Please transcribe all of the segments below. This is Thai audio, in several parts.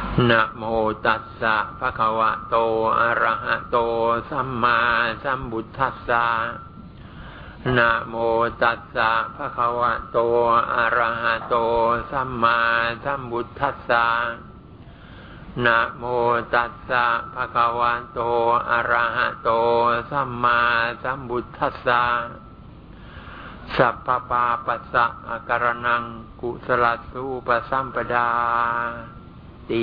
นะโมตัสสะภะคะวะโตอะระหะโตสัมมาสัมพุทธัสสะนะโมตัสสะภะคะวะโตอะระหะโตสัมมาสัมพุทธัสสะนะโมตัสสะภะคะวะโตอะระหะโตสัมมาสัมพุทธัสสะสัพพปาปัสสะอาการนังกุศลสูปสัมปดาติ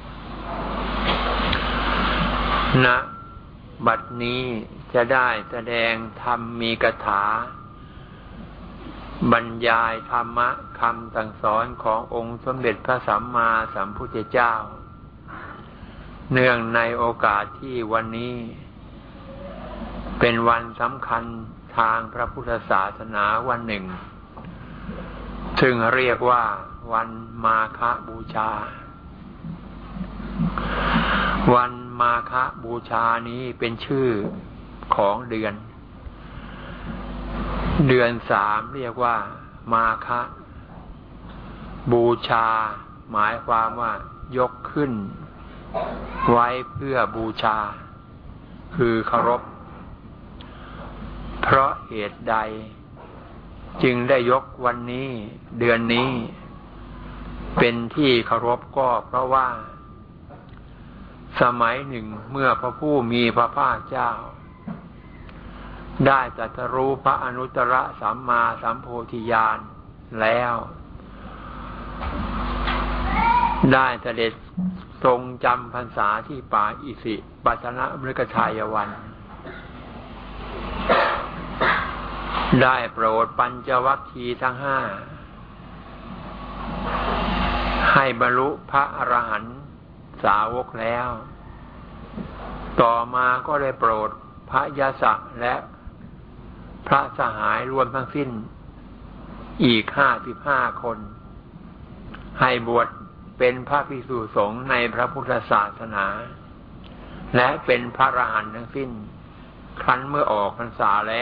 ณบัดนี้จะได้แสดงธรรมมีคาถาบรรยายธรรมะคำสั่งสอนขององค์สมเด็จพระสัมมาสัมพุทธเจ้าเนื่องในโอกาสที่วันนี้เป็นวันสำคัญทางพระพุทธศาสนาวันหนึ่งซึ่งเรียกว่าวันมาฆบูชาวันมาฆบูชานี้เป็นชื่อของเดือน3เรียกว่ามาฆบูชาหมายความว่ายกขึ้นไว้เพื่อบูชาคือเคารพเพราะเหตุใดจึงได้ยกวันนี้เดือนนี้เป็นที่เคารพก็เพราะว่าสมัยหนึ่งเมื่อพระผู้มีพระภาคเจ้าได้ตรัสรู้พระอนุตตรสัมมาสัมโพธิญาณแล้วได้เสด็จทรงจำพรรษาที่ป่าอิสิปตนมฤคทายวันได้โปรดปัญจวัคคีย์ทั้ง5ให้บรรลุพระอรหันต์สาวกแล้วต่อมาก็ได้โปรดพระยศและพระสหายรวมทั้งสิ้นอีก55 คนให้บวชเป็นพระภิกษุสงฆ์ในพระพุทธศาสนาและเป็นพระอรหันต์ทั้งสิ้นครั้นเมื่อออกพรรษาแล้ว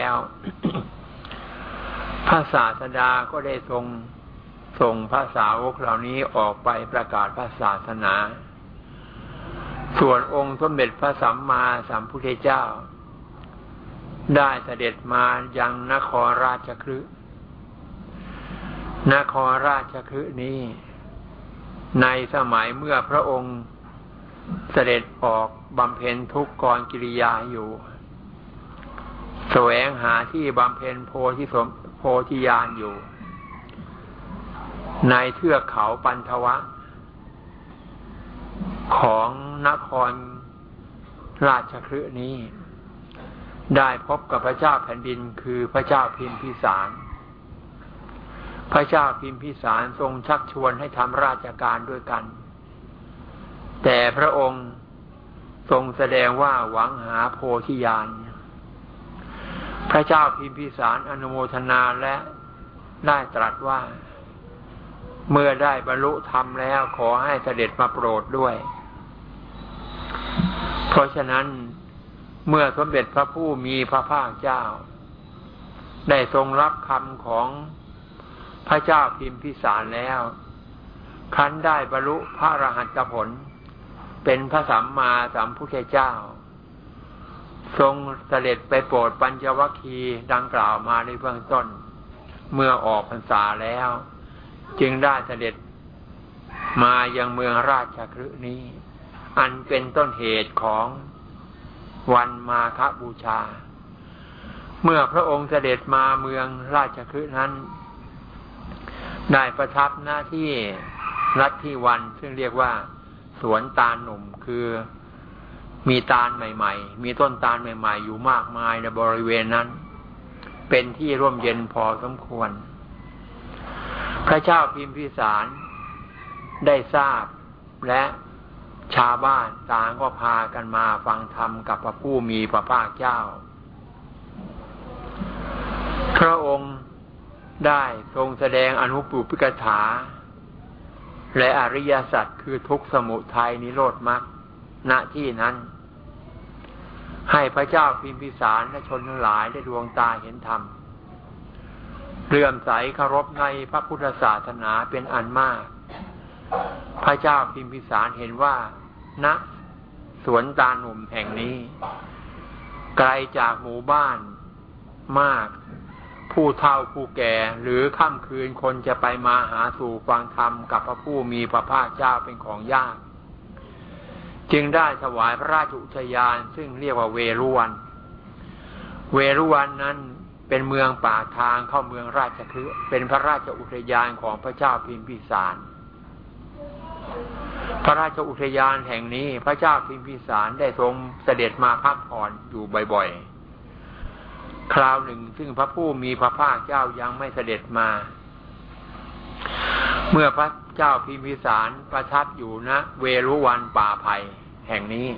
พระศาสดาก็ได้ส่งพระสาวกเหล่านี้ออกไปประกาศพระศาสนาส่วนองค์สมเด็จพระสัมมาสัมพุทธเจ้าได้เสด็จมายังนครราชคฤห์นครราชคฤห์นี้ในสมัยเมื่อพระองค์เสด็จออกบำเพ็ญทุกขกิริยาอยู่แสวงหาที่บำเพ็ญโพธิญาณอยู่ในเทือกเขาปันทวะของนครราชคฤห์นี้ได้พบกับพระเจ้าแผ่นดินคือพระเจ้าพิมพิสารพระเจ้าพิมพิสารทรงชักชวนให้ทำราชการด้วยกันแต่พระองค์ทรงแสดงว่าหวังหาโพธิญาณพระเจ้าพิมพิสารอนุโมทนาและได้ตรัสว่าเมื่อได้บรรลุธรรมแล้วขอให้เสด็จมาโปรดด้วยเพราะฉะนั้นเมื่อสมเด็จพระผู้มีพระภาคเจ้าได้ทรงรับคำของพระเจ้าพิมพิสารแล้วครั้นได้บรรลุพระอรหันตผลเป็นพระสัมมาสัมพุทธเจ้าทรงเสด็จไปโปรดปัญจวัคคีย์ดังกล่าวมาในเบื้องต้นเมื่อออกพรรษาแล้วจึงได้เสด็จมายังเมืองราชคฤห์นี้อันเป็นต้นเหตุของวันมาฆบูชาเมื่อพระองค์เสด็จมาเมืองราชคฤห์นั้นได้ประทับหน้าที่ลัทธิวันซึ่งเรียกว่าสวนตาลหนุ่มคือมีตาลใหม่ๆมีต้นตาลใหม่ๆอยู่มากมายในบริเวณนั้นเป็นที่ร่มเย็นพอสมควรพระเจ้าพิมพิสารได้ทราบและชาวบ้านต่างก็พากันมาฟังธรรมกับพระผู้มีพระภาคเจ้าพระองค์ได้ทรงแสดงอนุปุพพกถาและอริยสัจคือทุกข์สมุทัยนิโรธมรรคณที่นั้นให้พระเจ้าพิมพิสารและชนทั้งหลายได้ดวงตาเห็นธรรมเลื่อมใสเคารพในพระพุทธศาสนาเป็นอันมากพระเจ้าพิมพิสารเห็นว่าณสวนตาลหนุ่มแห่งนี้ไกลจากหมู่บ้านมากผู้เฒ่าผู้แก่หรือค่ำคืนคนจะไปมาหาสู่ฟังธรรมกับพระผู้มีพระภาคเจ้าเป็นของยากจึงได้ถวายพระราชอุทยานซึ่งเรียกว่าเวรุวันเวรุวันนั้นเป็นเมืองป่าทางเข้าเมืองราชคฤห์เป็นพระราชอุทยานของพระเจ้าพิมพิสารพระราชอุทยานแห่งนี้พระเจ้าพิมพิสารได้ทรงเสด็จมาพักผ่อนอยู่บ่อยๆคราวหนึ่งซึ่งพระผู้มีพระภาคเจ้ายังไม่เสด็จมาเมื่อพระเจ้าพิมพิสารประทับอยู่ณเวรุวันป่าไผ่แห่งนี้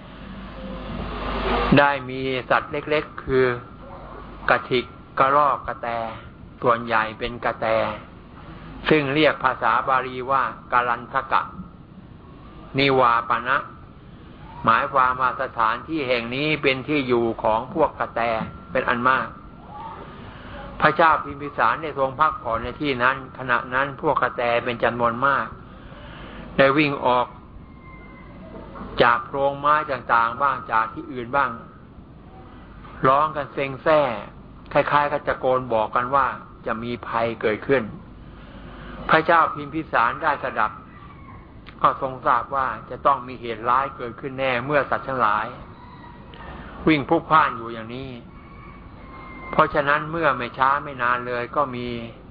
ได้มีสัตว์เล็กๆคือกระทิกกระรอกกระแตส่วนใหญ่เป็นกระแตซึ่งเรียกภาษาบาลีว่ากาลันทกะนิวาปนะหมายความว่าสถานที่แห่งนี้เป็นที่อยู่ของพวกกระแตเป็นอันมากพระเจ้าพิมพิสารได้ทรงพักผ่อนในที่นั้นขณะนั้นพวกกระแตเป็นจำนวนมากได้วิ่งออกจากโพรงไม้ต่างๆบ้างจากที่อื่นบ้างร้องกันเซ็งแซ่คล้ายๆกับตะโกนบอกกันว่าจะมีภัยเกิดขึ้นพระเจ้าพิมพิสารได้สดับก็ทรงทราบว่าจะต้องมีเหตุร้ายเกิดขึ้นแน่เมื่อสัตว์ทั้งหลายวิ่งพลุกพล่านอยู่อย่างนี้เพราะฉะนั้นเมื่อไม่ช้าไม่นานเลยก็มี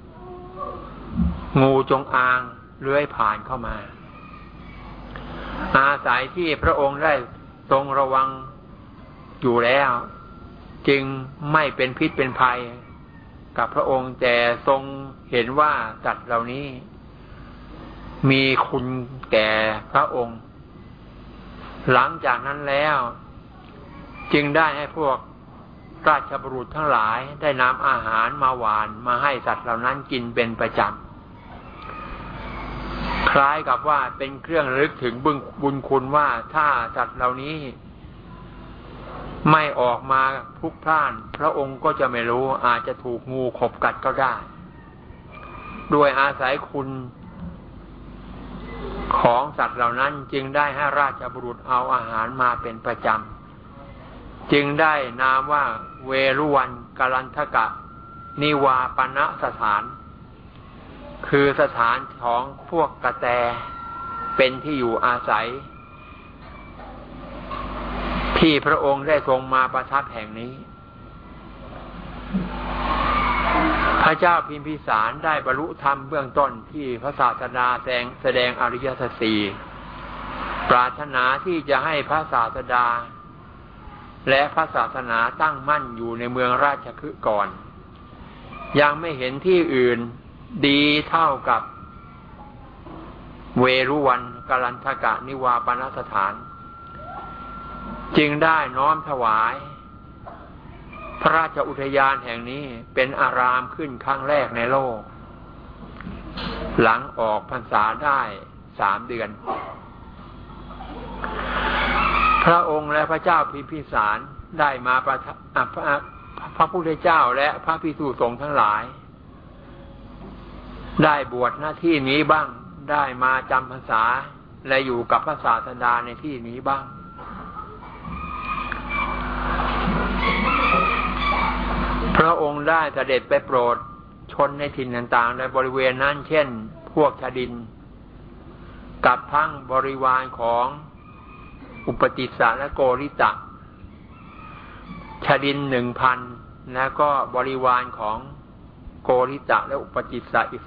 งูจงอางเลื้อยผ่านเข้ามาอาศัยที่พระองค์ได้ทรงระวังอยู่แล้วจึงไม่เป็นพิษเป็นภัยกับพระองค์แต่ทรงเห็นว่าสัตว์เหล่านี้มีคุณแก่พระองค์หลังจากนั้นแล้วจึงได้ให้พวกราชบุรุษทั้งหลายได้นำอาหารมาหวานมาให้สัตว์เหล่านั้นกินเป็นประจำคล้ายกับว่าเป็นเครื่องระลึกถึงบุญคุณว่าถ้าสัตว์เหล่านี้ไม่ออกมาพลุกพล่านพระองค์ก็จะไม่รู้อาจจะถูกงูขบกัดก็ได้โดยอาศัยคุณของสัตว์เหล่านั้นจึงได้ให้ราชบุรุษเอาอาหารมาเป็นประจำจึงได้นามว่าเวรุวันกาลันทกะนิวาปนะสถานคือสถานของพวกกระแตเป็นที่อยู่อาศัยที่พระองค์ได้ทรงมาประทับแห่งนี้พระเจ้าพิมพิสารได้บรรลุธรรมเบื้องต้นที่พระศาสดาแสดงอริยสัจสี่ปรารถนาที่จะให้พระศาสดาและพระศาสนาตั้งมั่นอยู่ในเมืองราชคฤห์ก่อนยังไม่เห็นที่อื่นดีเท่ากับเวรุวันกาลันทกะนิวาปนสถานจึงได้น้อมถวายพระราชอุทยานแห่งนี้เป็นอารามขึ้นครั้งแรกในโลกหลังออกพรรษาได้3 เดือนพระองค์และพระเจ้าพิมพิสารได้มาพระพุทธเจ้าและพระภิกษุสงฆ์ทั้งหลายได้บวชหน้าที่นี้บ้างได้มาจำพรรษาและอยู่กับพระศาสดาในที่นี้บ้างพระองค์ได้เสด็จไปโปรดชนในถิ่นต่างๆในบริเวณนั้นเช่นพวกชดินกับทั้งบริวารของอุปติสสะและโกริตะชดิน 1,000 แล้วก็บริวารของโกริตะและอุปติสสะอีก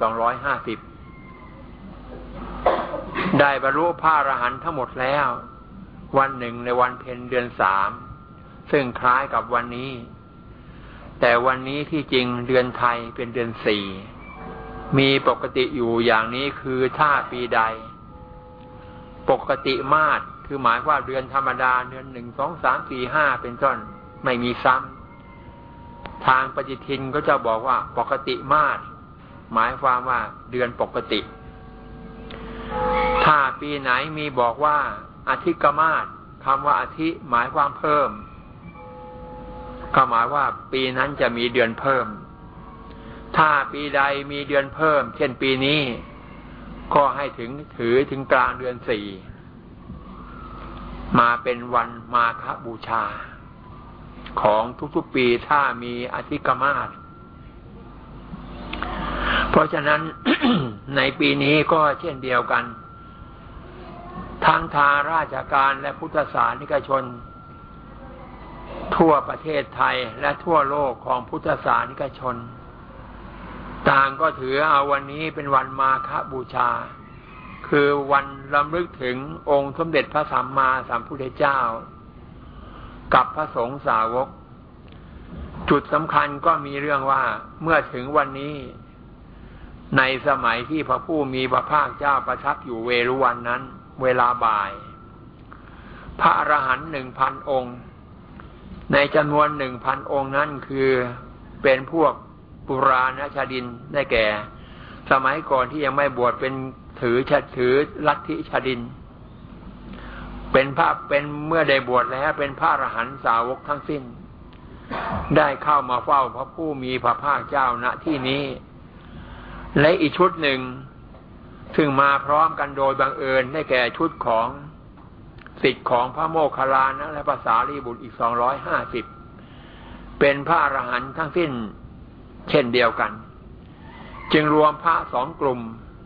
250ได้บรรลุพระอรหันต์ทั้งหมดแล้ววันหนึ่งในวันเพ็ญเดือน3ซึ่งคล้ายกับวันนี้แต่วันนี้ที่จริงเดือนไทยเป็นเดือน4มีปกติอยู่อย่างนี้คือถ้าปีใดปกติมาศคือหมายว่าเดือนธรรมดาเดือน1 2 3 4 5เป็นต้นไม่มีซ้ำทางปฏิทินก็จะบอกว่าปกติมาศหมายความว่าเดือนปกติถ้าปีไหนมีบอกว่าอาทิกมาศคำว่าอาทิหมายความเพิ่มก็หมายว่าปีนั้นจะมีเดือนเพิ่มถ้าปีใดมีเดือนเพิ่มเช่นปีนี้ก็ให้ถือถึงกลางเดือน 4มาเป็นวันมาฆบูชาของทุกๆปีถ้ามีอธิกมาสเพราะฉะนั้น ในปีนี้ก็เช่นเดียวกันทั้งทางราชการและพุทธศาสนิกชนทั่วประเทศไทยและทั่วโลกของพุทธศาสนิกชนต่างก็ถือเอาวันนี้เป็นวันมาฆบูชาคือวันรำลึกถึงองค์สมเด็จพระสัมมาสัมพุทธเจ้ากับพระสงฆ์สาวกจุดสำคัญก็มีเรื่องว่าเมื่อถึงวันนี้ในสมัยที่พระผู้มีพระภาคเจ้าประทับอยู่เวรุวันนั้นเวลาบ่ายพระอรหันต์ 1,000 องค์ในจำนวน 1,000 องค์นั้นคือเป็นพวกปุราณชดินได้แก่สมัยก่อนที่ยังไม่บวชเป็นถือลัทธิชดินเป็นเมื่อได้บวชแล้วเป็นพระอรหันต์สาวกทั้งสิ้นได้เข้ามาเฝ้าพระผู้มีพระภาคเจ้าณที่นี้และอีกชุดหนึ่งซึ่งมาพร้อมกันโดยบังเอิญได้แก่ชุดของศิษย์ของพระโมคคัลลานะและพระสารีบุตรอีก250เป็นพระอรหันต์ทั้งสิ้นเช่นเดียวกันจึงรวมพระ2กลุ่ม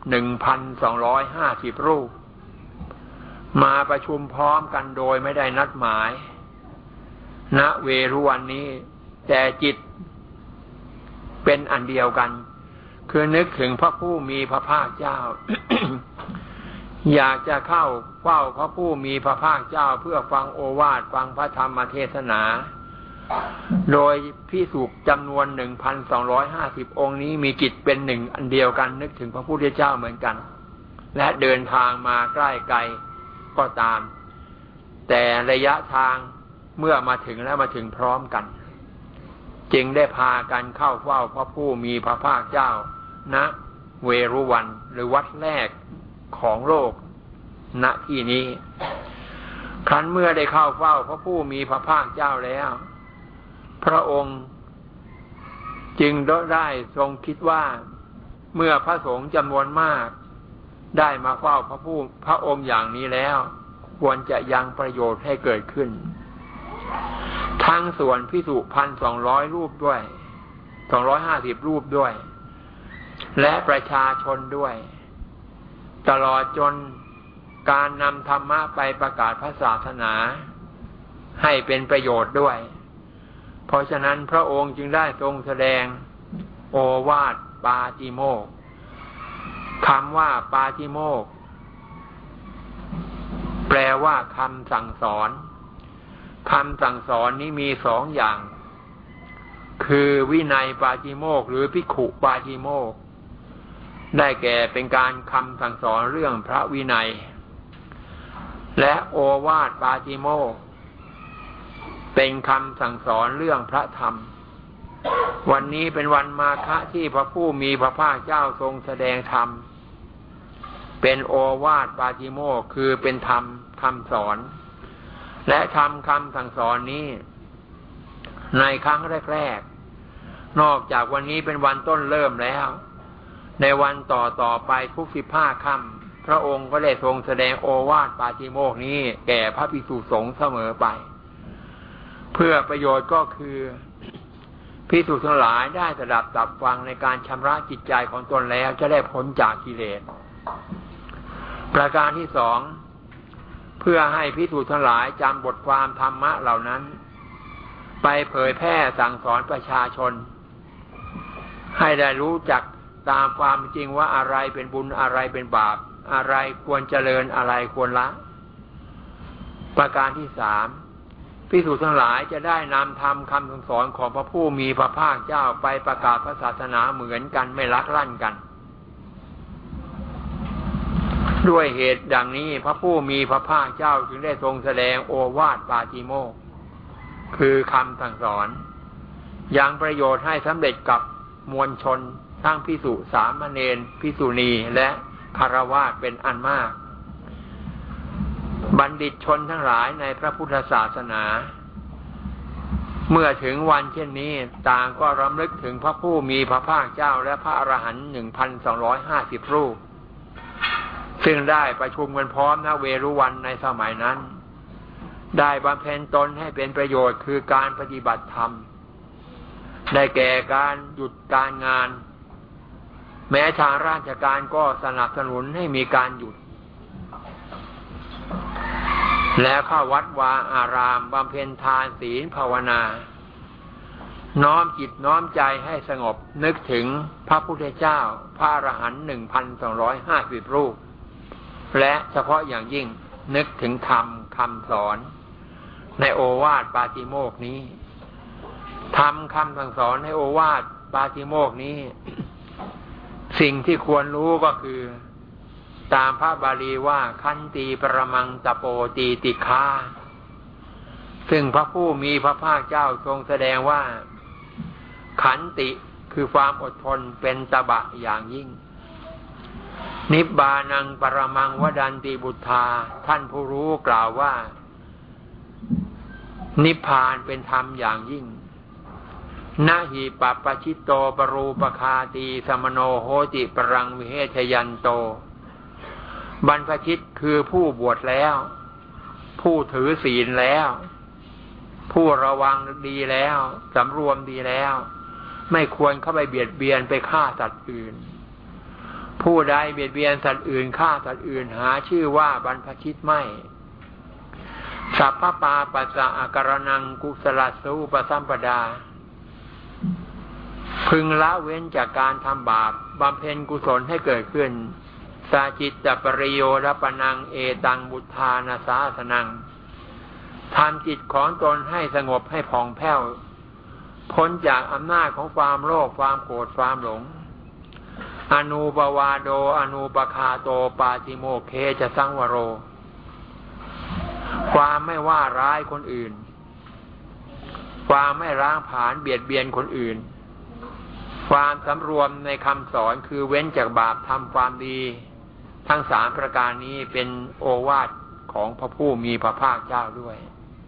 1,250 รูปมาประชุมพร้อมกันโดยไม่ได้นัดหมายณเวรุวันนี้แต่จิตเป็นอันเดียวกันคือนึกถึงพระผู้มีพระภาคเจ้า อยากจะเข้าเฝ้าพระผู้มีพระภาคเจ้าเพื่อฟังโอวาทฟังพระธรรมเทศนาโดยภิกษุจำนวน 1,250 องค์นี้มีจิตเป็นหนึ่งอันเดียวกันนึกถึงพระพุทธเจ้าเหมือนกันและเดินทางมาใกล้ไกลก็ตามแต่ระยะทางเมื่อมาถึงแล้วมาถึงพร้อมกันจึงได้พากันเข้าเฝ้าพระผู้มีพระภาคเจ้าณเวรุวันหรือวัดแรกของโลกณที่นี้ครั้นเมื่อได้เข้าเฝ้าพระผู้มีพระภาคเจ้าแล้วพระองค์จึงได้ทรงคิดว่าเมื่อพระสงฆ์จำนวนมากได้มาเฝ้าพระองค์อย่างนี้แล้วควรจะยังประโยชน์ให้เกิดขึ้นทั้งส่วนภิกษุ 1,200 รูปด้วย250 รูปด้วยและประชาชนด้วยตลอดจนการนำธรรมะไปประกาศพระศาสนาให้เป็นประโยชน์ด้วยเพราะฉะนั้นพระองค์จึงได้ทรงแสดงโอวาทปาติโมกข์คำว่าปาติโมกข์แปลว่าคำสั่งสอนคำสั่งสอนนี้มี2อย่างคือวินัยปาติโมกข์หรือภิกขุปาติโมกข์ได้แก่เป็นการคำสั่งสอนเรื่องพระวินัยและโอวาทปาติโมกข์เป็นคำสั่งสอนเรื่องพระธรรมวันนี้เป็นวันมาฆะที่พระผู้มีพระภาคเจ้าทรงแสดงธรรมเป็นโอวาทปาติโมกข์คือเป็นธรรมคำสอนและทำคำสั่งสอนนี้ในครั้งแรกๆนอกจากวันนี้เป็นวันต้นเริ่มแล้วในวันต่อไปทุก15 ค่ำพระองค์ก็ได้ทรงแสดงโอวาทปาติโมกข์นี้แก่พระภิกษุสงฆ์เสมอไปเพื่อประโยชน์ก็คือภิกษุทั้งหลายได้สดับตับฟังในการชำระจิตใจของตนแล้วจะได้พ้นจากกิเลสประการที่2เพื่อให้ภิกษุทั้งหลายจำบทความธรรมะเหล่านั้นไปเผยแพร่สั่งสอนประชาชนให้ได้รู้จักตามความจริงว่าอะไรเป็นบุญอะไรเป็นบาปอะไรควรเจริญอะไรควรละประการที่3ภิกษุทั้งหลายจะได้นำธรรมคำสั่งสอนของพระผู้มีพระภาคเจ้าไปประกาศพระศาสนาเหมือนกันไม่ลักลั่นกันด้วยเหตุดังนี้พระผู้มีพระภาคเจ้าจึงได้ทรงแสดงโอวาทปาติโมกข์คือคำสั่งสอนยังประโยชน์ให้สำเร็จกับมวลชนทั้งภิกษุสามเณรภิกษุณีและฆราวาสเป็นอันมากบัณฑิตชนทั้งหลายในพระพุทธศาสนาเมื่อถึงวันเช่นนี้ต่างก็รำลึกถึงพระผู้มีพระภาคเจ้าและพระอรหันต์ 1,250 รูปซึ่งได้ประชุมกันพร้อมณเวรุวันในสมัยนั้นได้บำเพ็ญตนให้เป็นประโยชน์คือการปฏิบัติธรรมได้แก่การหยุดการงานแม้ทางราชการก็สนับสนุนให้มีการหยุดแล้วเข้าวัดวาอารามบำเพ็ญทานศีลภาวนาน้อมจิตน้อมใจให้สงบนึกถึงพระพุทธเจ้าพระอรหันต์ 1,250 รูปและเฉพาะอย่างยิ่งนึกถึงธรรมคำสอนในโอวาทปาติโมกข์นี้ธรรมคำสั่งสอนในโอวาทปาติโมกข์นี้ สิ่งที่ควรรู้ก็คือตามพระบาลีว่าขันติปรมังตโปตีติฆาซึ่งพระผู้มีพระภาคเจ้าทรงแสดงว่าขันติคือความอดทนเป็นตบะอย่างยิ่งนิบบานังปรมังวดันติบุทธาท่านผู้รู้กล่าวว่านิพพานเป็นธรรมอย่างยิ่งนะหิปัปปชิตโตปรูปคาตีสมโนโหติปรังวิเหชยันโตบรรพชิตคือผู้บวชแล้วผู้ถือศีลแล้วผู้ระวังดีแล้วสำรวมดีแล้วไม่ควรเข้าไปเบียดเบียนไปฆ่าสัตว์อื่นผู้ใดเบียดเบียนสัตว์อื่นฆ่าสัตว์อื่นหาชื่อว่าบรรพชิตไม่สัพพปาปัสสะอาการนังกุศลสูปสัมปดาพึงละเว้นจากการทำบาปบำเพ็ญกุศลให้เกิดขึ้นสาจิตตปริโยรปนังเอตังบุทธานาสาสนังทำจิตของตนให้สงบให้ผ่องแผ้วพ้นจากอำนาจของความโลภความโกรธความหลงอนูปวาโดอนูปคาโตปาติโมกเคจะสังวโรความไม่ว่าร้ายคนอื่นความไม่ร้างผลาญเบียดเบียนคนอื่นความสำรวมในคำสอนคือเว้นจากบาปทำความดีทั้ง3ประการนี้เป็นโอวาทของพระผู้มีพระภาคเจ้าด้วย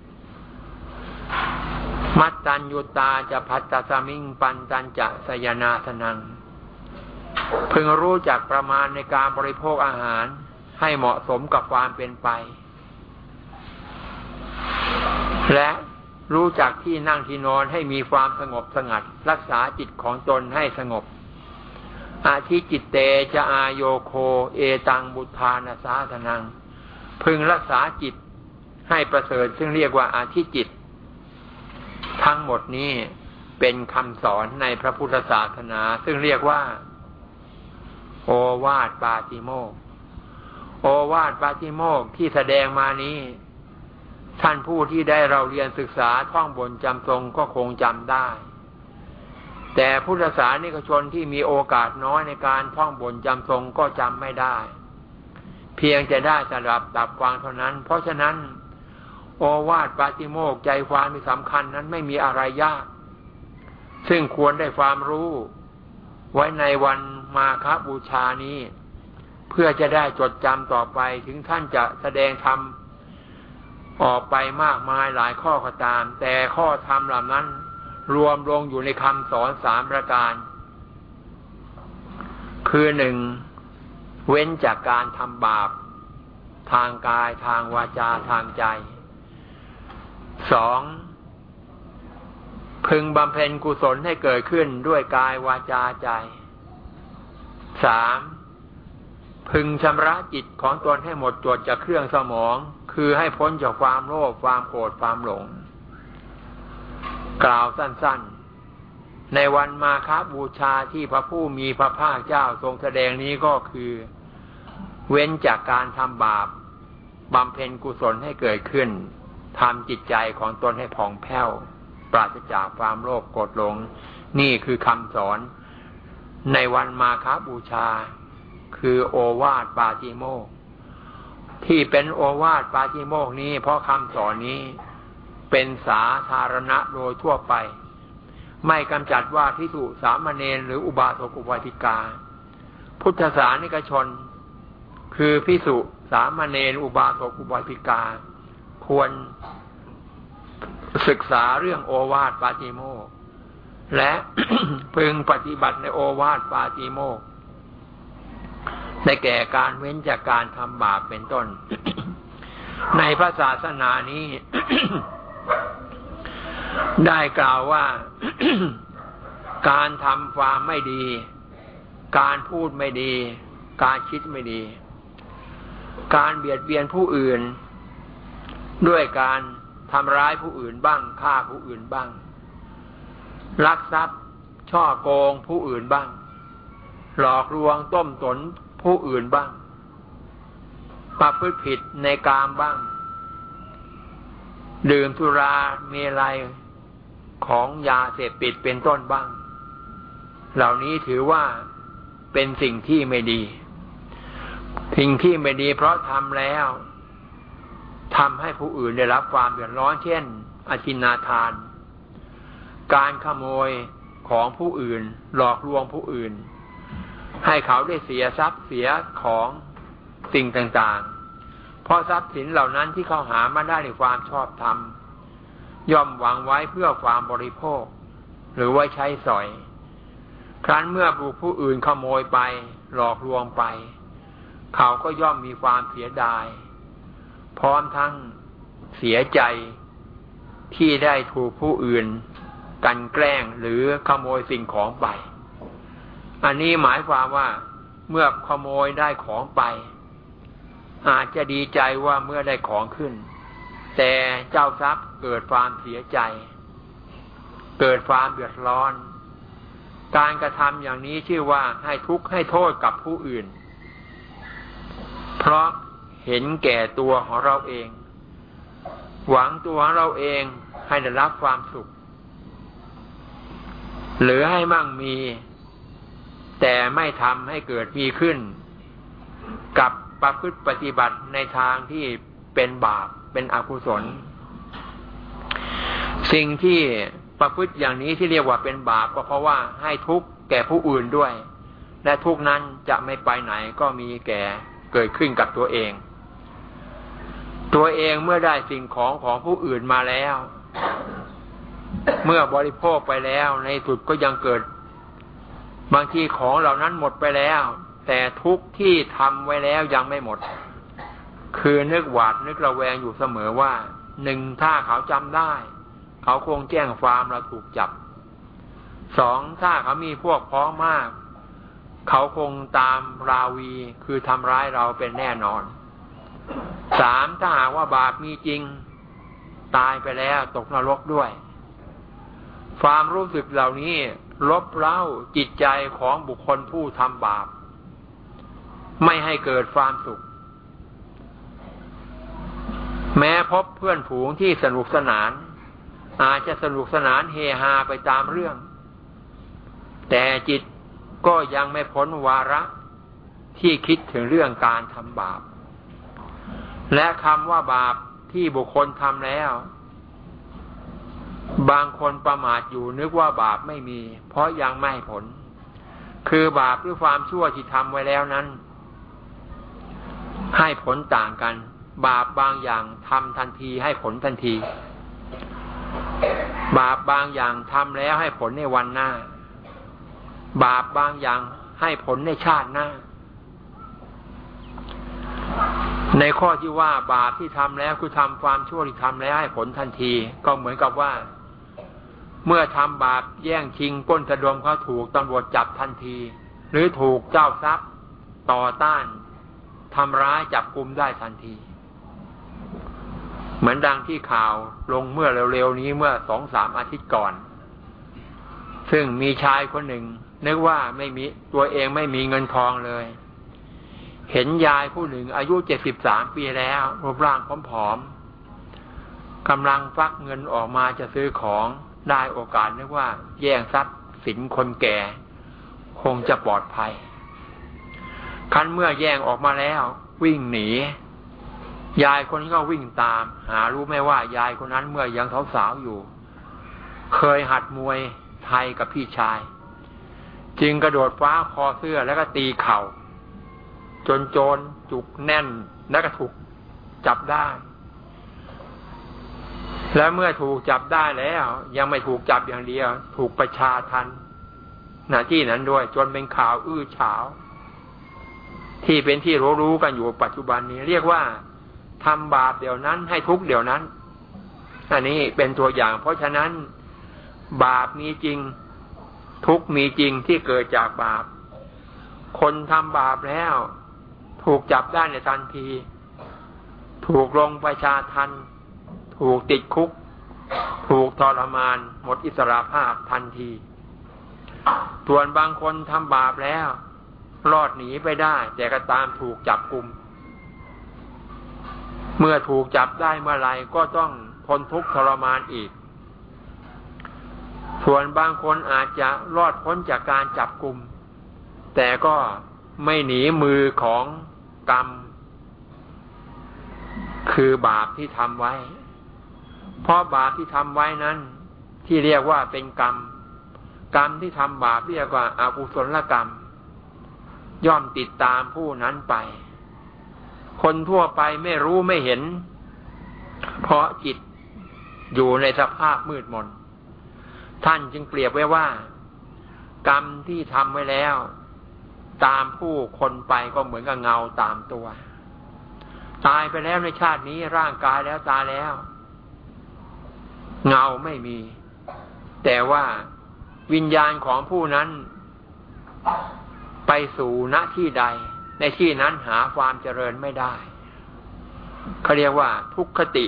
มัตตัญญุตาจะภัตตสมิงปันตัญจะสยนาสนังพึงรู้จักประมาณในการบริโภคอาหารให้เหมาะสมกับความเป็นไปและรู้จักที่นั่งที่นอนให้มีความสงบสงัดรักษาจิตของตนให้สงบอาทิจิตเตจะอาโยโคเอตังบุทธานาสาสนังพึงรักษาจิตให้ประเสริฐซึ่งเรียกว่าอาทิจิตทั้งหมดนี้เป็นคำสอนในพระพุทธศาสนาซึ่งเรียกว่าโอวาทปาติโมกข์โอวาทปาติโมกข์ที่แสดงมานี้ท่านผู้ที่ได้เราเรียนศึกษาท่องบนจำทรงก็คงจำได้แต่พุทธศาสนิกชนที่มีโอกาสน้อยในการท่องบนจำทรงก็จำไม่ได้เพียงจะได้สดับตับฟังเท่านั้นเพราะฉะนั้นโอวาทปาติโมกข์ใจความที่สำคัญนั้นไม่มีอะไรยากซึ่งควรได้ความรู้ไว้ในวันมาฆบูชานี้เพื่อจะได้จดจำต่อไปถึงท่านจะแสดงธรรมออกไปมากมายหลายข้อก็ตามแต่ข้อธรรมเหล่านั้นรวมลงอยู่ในคำสอน3ประการคือ 1. เว้นจากการทำบาปทางกายทางวาจาทางใจ 2. พึงบำเพ็ญกุศลให้เกิดขึ้นด้วยกายวาจาใจ 3. พึงชำระจิตของตนให้หมดจดจากเครื่องสมองคือให้พ้นจากความโลภความโกรธความหลงกล่าวสั้นๆในวันมาฆบูชาที่พระผู้มีพระภาคเจ้าทรงแสดงนี้ก็คือเว้นจากการทำบาปบำเพ็ญกุศลให้เกิดขึ้นทำจิตใจของตนให้ผ่องแผ้วปราศจากความโลภโกรธหลงนี่คือคำสอนในวันมาฆบูชาคือโอวาทปาติโมกข์ที่เป็นโอวาทปาติโมกข์นี้เพราะคำสอนนี้เป็นสาธารณะโดยทั่วไปไม่กำจัดว่าภิกษุสามเณรหรืออุบาสกอุบาสิกาพุทธศาสนิกชนคือภิกษุสามเณรอุบาสกอุบาสิกาควรศึกษาเรื่องโอวาทปาติโมกข์และ พึงปฏิบัติในโอวาทปาติโมกข์ได้แก่การเว้นจากการทำบาปเป็นต้น ในพระศาสนานี้ ได้กล่าวว่า การทำความไม่ดีการพูดไม่ดีการคิดไม่ดีการเบียดเบียนผู้อื่นด้วยการทำร้ายผู้อื่นบ้างฆ่าผู้อื่นบ้างลักทรัพย์ช่อโกงผู้อื่นบ้างหลอกลวงต้มตุ๋นผู้อื่นบ้างประพฤติผิดในกามบ้างดื่มสุราเมลัยของยาเสพติดเป็นต้นบ้างเหล่านี้ถือว่าเป็นสิ่งที่ไม่ดีสิ่งที่ไม่ดีเพราะทำแล้วทำให้ผู้อื่นได้รับความเดือดร้อนเช่นอทินนาทานการขโมยของผู้อื่นหลอกลวงผู้อื่นให้เขาได้เสียทรัพย์เสียของสิ่งต่างๆเพราะทรัพย์สินเหล่านั้นที่เขาหามาได้ด้วยความชอบธรรมย่อมหวังไว้เพื่อความบริโภคหรือไว้ใช้สอยครั้นเมื่อผู้อื่นขโมยไปหลอกลวงไปเขาก็ย่อมมีความเสียดายพร้อมทั้งเสียใจที่ได้ถูกผู้อื่นกลั่นแกล้งหรือขโมยสิ่งของไปอันนี้หมายความว่าเมื่อขโมยได้ของไปอาจจะดีใจว่าเมื่อได้ของขึ้นแต่เจ้าทรัพย์เกิดความเสียใจเกิดความเดือดร้อนการกระทำอย่างนี้ชื่อว่าให้ทุกข์ให้โทษกับผู้อื่นเพราะเห็นแก่ตัวของเราเองหวังตัวของเราเองให้ได้รับความสุขหรือให้มั่งมีแต่ไม่ทำให้เกิดมีขึ้นกับประพฤติปฏิบัติในทางที่เป็นบาปเป็นอกุศลสิ่งที่ประพฤติอย่างนี้ที่เรียกว่าเป็นบาปก็เพราะว่าให้ทุกข์แก่ผู้อื่นด้วยและทุกข์นั้นจะไม่ไปไหนก็มีแก่เกิดขึ้นกับตัวเองเมื่อได้สิ่งของผู้อื่นมาแล้วเมื่อบริโภคไปแล้วในสุดก็ยังเกิดบางทีของเหล่านั้นหมดไปแล้วแต่ทุกข์ที่ทำไว้แล้วยังไม่หมดคือนึกหวาดนึกระแวงอยู่เสมอว่าหนึ่งถ้าเขาจำได้เขาคงแจ้งความเราถูกจับสองถ้าเขามีพวกพ้องมากเขาคงตามราวีคือทำร้ายเราเป็นแน่นอนสามถ้าหากว่าบาปมีจริงตายไปแล้วตกนรกด้วยความรู้สึกเหล่านี้ลบเล้าจิตใจของบุคคลผู้ทำบาปไม่ให้เกิดความสุขแม้พบเพื่อนฝูงที่สนุกสนานอาจจะสนุกสนานเฮฮาไปตามเรื่องแต่จิตก็ยังไม่พ้นวาระที่คิดถึงเรื่องการทำบาปและคำว่าบาปที่บุคคลทำแล้วบางคนประมาทอยู่นึกว่าบาปไม่มีเพราะยังไม่ผลคือบาปหรือความชั่วที่ทำไว้แล้วนั้นให้ผลต่างกันบาปบางอย่างทำทันทีให้ผลทันทีบาปบางอย่างทำแล้วให้ผลในวันหน้าบาปบางอย่างให้ผลในชาติหน้าในข้อที่ว่าบาปที่ทำแล้วคือทำความชั่วที่ทำแล้วให้ผลทันทีก็เหมือนกับว่าเมื่อทำบาปแย่งชิงปล้นสะดมเขาถูกตำรวจจับทันทีหรือถูกเจ้าทรัพย์ต่อต้านทำร้ายจับกุมได้ทันทีเหมือนดังที่ข่าวลงเมื่อเร็วๆนี้เมื่อ 2-3 อาทิตย์ก่อนซึ่งมีชายคนหนึ่งนึกว่าตัวเองไม่มีเงินทองเลยเห็นยายผู้หนึ่งอายุ73 ปีแล้วรูปร่างผอมๆกำลังฟักเงินออกมาจะซื้อของได้โอกาสนึกว่าแย่งทรัพย์สินคนแก่คงจะปลอดภัยคันเมื่อแย่งออกมาแล้ววิ่งหนียายคนนี้ก็วิ่งตามหารู้ไหมว่ายายคนนั้นเมื่อยังสาวๆอยู่เคยหัดมวยไทยกับพี่ชายจึงกระโดดฟ้าคอเสื้อแล้วก็ตีเข่าจนโจรจุกแน่นแล้วก็ถูกจับได้และเมื่อถูกจับได้แล้วยังไม่ถูกจับอย่างเดียวถูกประชาทัณฑ์หน้าที่นั้นด้วยจนเป็นข่าวอื้อฉาวที่เป็นที่รู้กันอยู่ปัจจุบันนี้เรียกว่าทำบาปเดี๋ยวนั้นให้ทุกข์เดี๋ยวนั้นอันนี้เป็นตัวอย่างเพราะฉะนั้นบาปมีจริงทุกข์มีจริงที่เกิดจากบาปคนทำบาปแล้วถูกจับได้ในทันทีถูกลงประชาทัณฑ์ถูกติดคุกถูกทรมานหมดอิสรภาพทันทีส่วนบางคนทำบาปแล้วรอดหนีไปได้แต่ก็ตามถูกจับกุมเมื่อถูกจับได้เมื่อไรก็ต้องทนทุกข์ทรมานอีกส่วนบางคนอาจจะรอดพ้นจากการจับกุมแต่ก็ไม่หนีมือของกรรมคือบาปที่ทำไว้เพราะบาปที่ทำไว้นั้นที่เรียกว่าเป็นกรรมที่ทำบาปเรียกว่าอกุศลกรรมย่อมติดตามผู้นั้นไปคนทั่วไปไม่รู้ไม่เห็นเพราะจิตอยู่ในสภาพมืดมนท่านจึงเปรียบไว้ว่ากรรมที่ทำไว้แล้วตามผู้คนไปก็เหมือนกับเงาตามตัวตายไปแล้วในชาตินี้ร่างกายแล้วตายแล้วเงาไม่มีแต่ว่าวิญญาณของผู้นั้นไปสู่ณที่ใดในที่นั้นหาความเจริญไม่ได้เขาเรียกว่าทุกขติ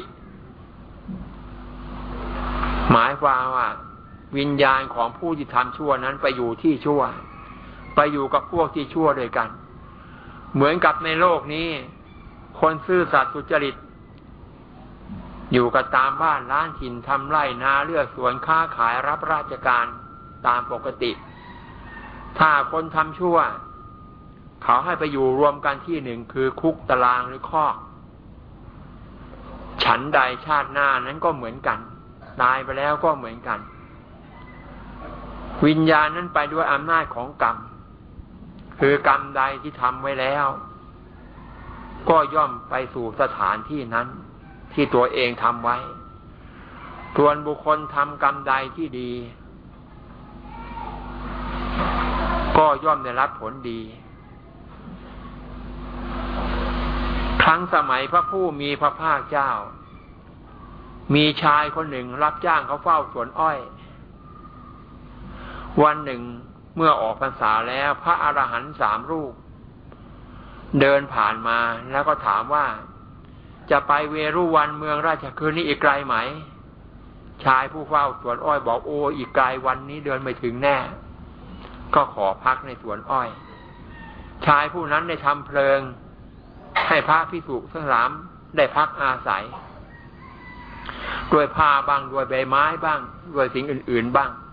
หมายความว่าวิญญาณของผู้ที่ทำชั่วนั้นไปอยู่ที่ชั่วไปอยู่กับพวกที่ชั่วด้วยกันเหมือนกับในโลกนี้คนซื่อสัตย์สุจริตอยู่กับตามบ้านร้านถิ่นทำไร่นาเลือกสวนค้าขายรับราชการตามปกติถ้าคนทำชั่วเขาให้ไปอยู่รวมกันที่หนึ่งคือคุกตารางหรือคอกฉันใดชาติหน้านั้นก็เหมือนกันตายไปแล้วก็เหมือนกันวิญญาณนั้นไปด้วยอำนาจของกรรมคือกรรมใดที่ทำไว้แล้วก็ย่อมไปสู่สถานที่นั้นที่ตัวเองทำไว้ส่วนบุคคลทำกรรมใดที่ดีก็ย่อมได้รับผลดีครั้งสมัยพระผู้มีพระภาคเจ้ามีชายคนหนึ่งรับจ้างเขาเฝ้าสวนอ้อยวันหนึ่งเมื่อออกพรรษาแล้วพระอรหันต์3 รูปเดินผ่านมาแล้วก็ถามว่าจะไปเวรุวันเมืองราชคฤห์นี้อีกไกลไหมชายผู้เฝ้าสวนอ้อยบอกโอ้อีกไกลวันนี้เดินไม่ถึงแน่ก็ขอพักในสวนอ้อยชายผู้นั้นได้ทำเพลิงให้พระภิกษุทั้งหลายได้พักอาศัยด้วยผ้าบ้างด้วยใบไม้บ้างด้วยสิ่งอื่นๆบ้าง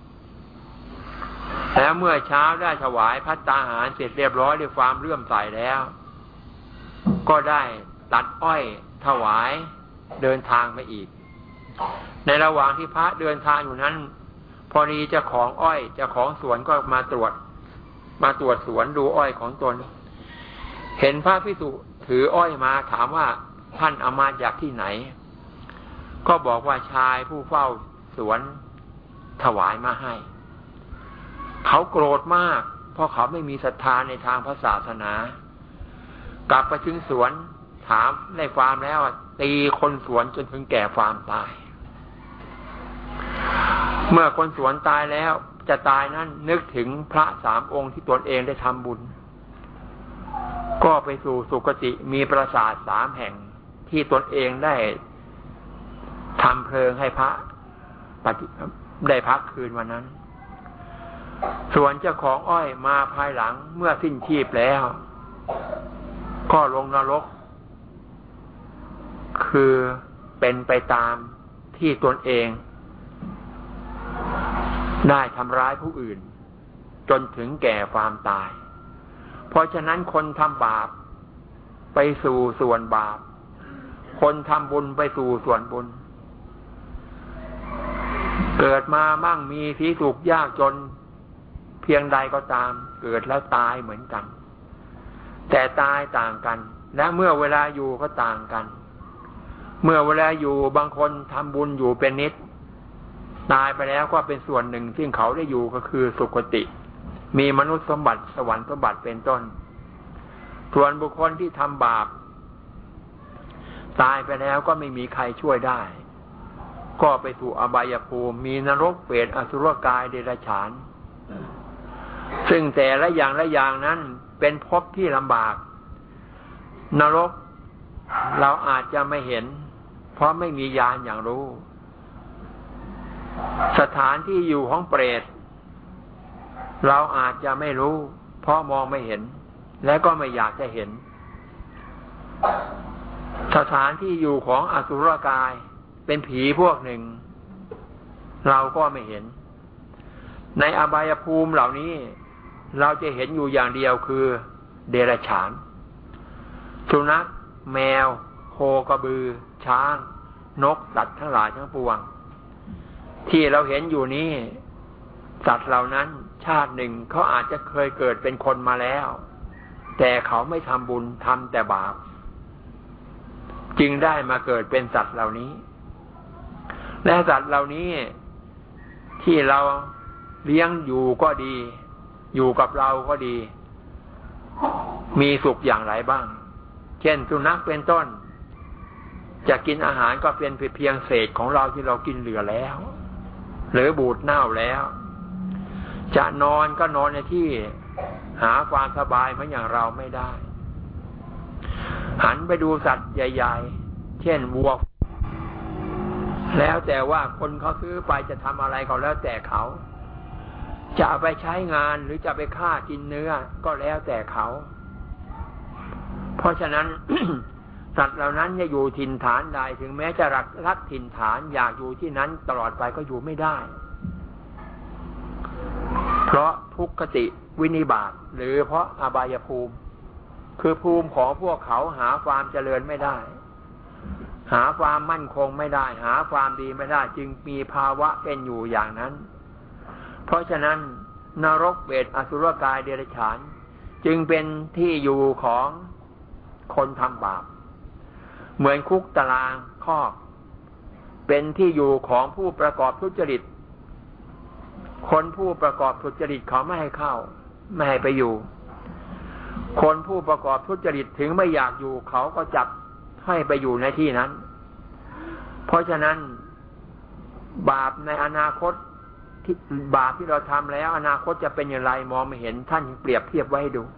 แล้วเมื่อเช้าได้ถวายภัตตาหารเสร็จเรียบร้อยด้วยความเลื่อมใสแล้วก็ได้ตัดอ้อยถวายเดินทางไปอีกในระหว่างที่พระเดินทางอยู่นั้นพอดีเจ้าของอ้อยเจ้าของสวนก็มาตรวจสวนดูอ้อยของตนเห็นพระภิกษุถืออ้อยมาถามว่าท่านเอามาจากที่ไหนก็บอกว่าชายผู้เฝ้าสวนถวายมาให้เขาโกรธมากเพราะเขาไม่มีศรัทธาในทางพระศาสนากลับไปถึงสวนถามในความแล้วตีคนสวนจนถึงแก่ความตายเมื่อคนสวนตายแล้วจะตายนั้นนึกถึงพระ3 องค์ที่ตนเองได้ทำบุญก็ไปสู่สุคติมีปราสาท3 แห่งที่ตนเองได้ทำเพลิงให้พระได้พักคืนวันนั้นส่วนเจ้าของอ้อยมาภายหลังเมื่อสิ้นชีพแล้วก็ลงนรกคือเป็นไปตามที่ตนเองได้ทำร้ายผู้อื่นจนถึงแก่ความตายเพราะฉะนั้นคนทำบาปไปสู่ส่วนบาปคนทำบุญไปสู่ส่วนบุญเกิดมามั่งมีสีสุขยากจนเพียงใดก็ตามเกิดแล้วตายเหมือนกันแต่ตายต่างกันและเมื่อเวลาอยู่ก็ต่างกันเมื่อเวลาอยู่บางคนทำบุญอยู่เป็นนิจตายไปแล้วก็เป็นส่วนหนึ่งที่เขาได้อยู่ก็คือสุคติมีมนุษย์สมบัติสวรรค์สมบัติเป็นต้นส่วนบุคคลที่ทำบาปตายไปแล้วก็ไม่มีใครช่วยได้ก็ไปสู่อบายภูมิมีนรกเปรตอสุรกายเดรัจฉานซึ่งแต่ละอย่างนั้นเป็นภพที่ลำบากนรกเราอาจจะไม่เห็นเพราะไม่มีญาณอย่างรู้สถานที่อยู่ของเปรตเราอาจจะไม่รู้เพราะมองไม่เห็นและก็ไม่อยากจะเห็นสถานที่อยู่ของอสุรกายเป็นผีพวกหนึ่งเราก็ไม่เห็นในอบายภูมิเหล่านี้เราจะเห็นอยู่อย่างเดียวคือเดรัจฉานสุนัขแมวโคกระบือช้างนกสัตว์ทั้งหลายทั้งปวงที่เราเห็นอยู่นี้สัตว์เหล่านั้นชาติหนึ่งเขาอาจจะเคยเกิดเป็นคนมาแล้วแต่เขาไม่ทำบุญทำแต่บาปจึงได้มาเกิดเป็นสัตว์เหล่านี้และสัตว์เหล่านี้ที่เราเลี้ยงอยู่ก็ดีอยู่กับเราก็ดีมีสุขอย่างไรบ้างเช่นสุนัขเป็นต้นจะกินอาหารก็เป็นเพียงเศษของเราที่เรากินเหลือแล้วหรือบูดเน่าแล้วจะนอนก็นอนในที่หาความสบายเหมือนอย่างเราไม่ได้หันไปดูสัตว์ใหญ่ๆเช่นวัวแล้วแต่ว่าคนเขาซื้อไปจะทำอะไรก็แล้วแต่เขาจะเอาไปใช้งานหรือจะไปฆ่ากินเนื้อก็แล้วแต่เขาเพราะฉะนั้น สัตว์เหล่านั้นจะอยู่ถิ่นฐานใดถึงแม้จะรักถิ่นฐานอยากอยู่ที่นั้นตลอดไปก็อยู่ไม่ได้เพราะทุกขติวินิบาตหรือเพราะอบายภูมิคือภูมิของพวกเขาหาความเจริญไม่ได้หาความมั่นคงไม่ได้หาความดีไม่ได้จึงมีภาวะเป็นอยู่อย่างนั้นเพราะฉะนั้นนรกเปรตอสุรกายเดรัจฉานจึงเป็นที่อยู่ของคนทำบาปเหมือนคุกตารางคอกเป็นที่อยู่ของผู้ประกอบทุจริตคนผู้ประกอบทุจริตเขาไม่ให้เข้าไม่ให้ไปอยู่คนผู้ประกอบทุจริตถึงไม่อยากอยู่เขาก็จับให้ไปอยู่ในที่นั้นเพราะฉะนั้นบาปในอนาคตที่บาปที่เราทำแล้วอนาคตจะเป็นอย่างไรมองไม่เห็นท่านเปรียบเทียบไว้ให้ดู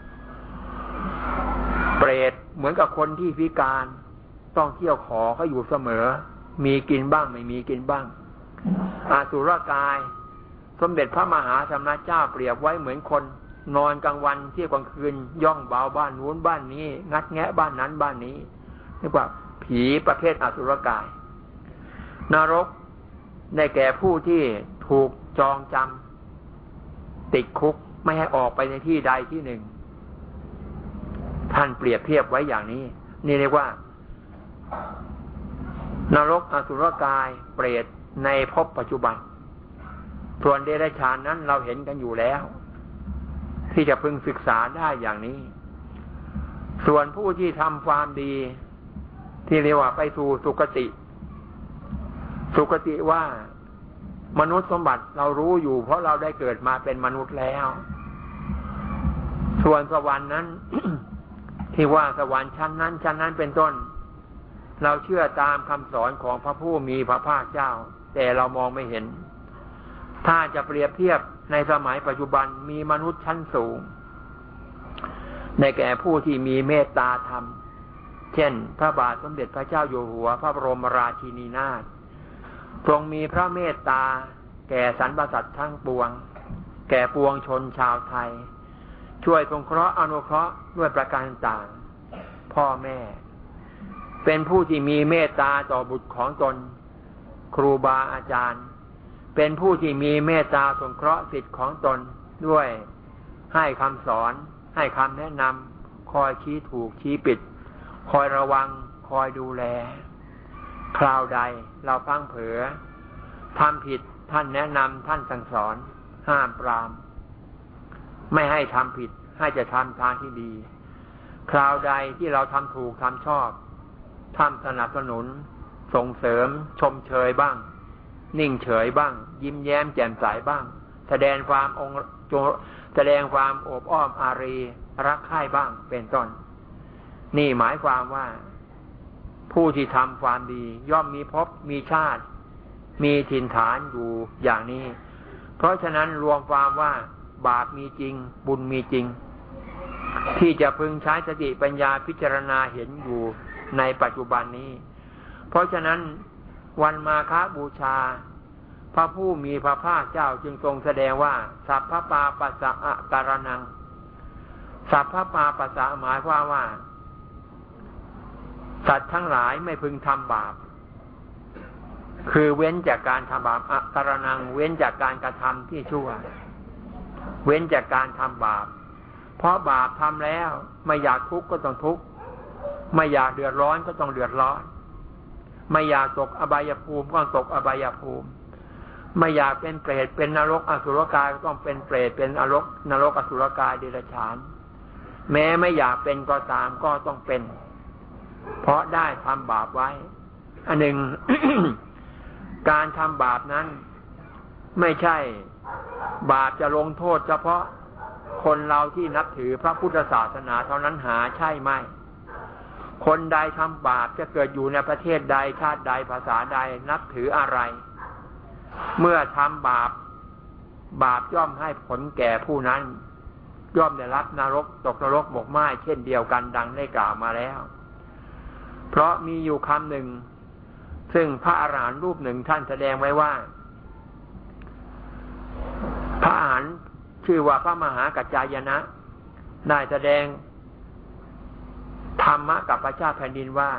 เปรตเหมือนกับคนที่พิการต้องเที่ยวขอเขาอยู่เสมอมีกินบ้างไม่มีกินบ้างอสุรกายสมเด็จพระมหาสมณเจ้าเปรียบไว้เหมือนคนนอนกลางวันเที่ยวกลางคืนย่องเบาบ้านนู้นบ้านนี้งัดแงะบ้านนั้นบ้านนี้เรียกว่าผีประเภทอสุรกายนรกได้แก่ผู้ที่ถูกจองจำติดคุกไม่ให้ออกไปในที่ใดที่หนึ่งท่านเปรียบเทียบไว้อย่างนี้นี่เรียกว่านรกอสุรกายเปรตในภพปัจจุบันส่วนเดรัจฉานนั้นเราเห็นกันอยู่แล้วที่จะพึงศึกษาได้อย่างนี้ส่วนผู้ที่ทำความดีที่เรียกว่าไปสู่สุคติว่ามนุษย์สมบัติเรารู้อยู่เพราะเราได้เกิดมาเป็นมนุษย์แล้วส่วนสวรรค์นั้น ที่ว่าสวรรค์ชั้นนั้นเป็นต้นเราเชื่อตามคำสอนของพระผู้มีพระภาคเจ้าแต่เรามองไม่เห็นถ้าจะเปรียบเทียบในสมัยปัจจุบันมีมนุษย์ชั้นสูงในแก่ผู้ที่มีเมตตาธรรมเช่นพระบาทสมเด็จพระเจ้าอยู่หัวพระบรมราชินีนาถทรงมีพระเมตตาแก่สรรพสัตว์ทั้งปวงแก่ปวงชนชาวไทยช่วยสงเคราะห์อนุเคราะห์ด้วยประการต่างพ่อแม่เป็นผู้ที่มีเมตตาต่อบุตรของตนครูบาอาจารย์เป็นผู้ที่มีเมตตาสงเคราะห์ศิษย์ของตนด้วยให้คำสอนให้คำแนะนำคอยชี้ถูกชี้ผิดคอยระวังคอยดูแลคราวใดเราพลั้งเผลอทำผิดท่านแนะนำท่านสั่งสอนห้ามปรามไม่ให้ทำผิดให้จะทำทางที่ดีคราวใดที่เราทำถูกทำชอบท่านสนับสนุนส่งเสริมชมเชยบ้างนิ่งเฉยบ้างยิ้มแย้มแจ่มใสบ้างแสดงความโอบอ้อมอารีรักใคร่บ้างเป็นต้นนี่หมายความว่าผู้ที่ทำความดีย่อมมีภพมีชาติมีถิ่นฐานอยู่อย่างนี้เพราะฉะนั้นรวมความว่าบาปมีจริงบุญมีจริงที่จะพึงใช้สติปัญญาพิจารณาเห็นอยู่ในปัจจุบันนี้เพราะฉะนั้นวันมาฆบูชาพระผู้มีพระภาคเจ้าจึงทรงแสดงว่าสัพพปาปัสสะการนังสัพพปาปัสสะหมายความว่าสัตว์ทั้งหลายไม่พึงทำบาปคือเว้นจากการทำบาปอการนังเว้นจากการกระทำที่ชั่วเว้นจากการทำบาปเพราะบาปทำแล้วไม่อยากทุกข์ก็ต้องทุกข์ไม่อยากเดือดร้อนก็ต้องเดือดร้อนไม่อยากตกอบายภูมิก็ตกอบายภูมิไม่อยากเป็นเปรตเป็นนรกอสุรกายก็ต้องเป็นเปรตเป็นนรกอสุรกายเดรัจฉานแม้ไม่อยากเป็นก็ตามก็ต้องเป็นเพราะได้ทำบาปไว้อันหนึ่ง การทำบาปนั้นไม่ใช่บาปจะลงโทษเฉพาะคนเราที่นับถือพระพุทธศาสนาเท่านั้นหาใช่ไหมคนใดทำบาปจะเกิดอยู่ในประเทศใดชาติใดภาษาใดนับถืออะไรเมื่อทำบาปย่อมให้ผลแก่ผู้นั้นย่อมได้รับนรกตกนรกหมกไหม้เช่นเดียวกันดังได้กล่าวมาแล้วเพราะมีอยู่คำหนึ่งซึ่งพระอรหันต์รูปหนึ่งท่านแสดงไว้ว่าพระอรหันต์ชื่อว่าพระมหากัจจายนะได้แสดงธรรมะกับพระเจ้าแผ่นดินว่า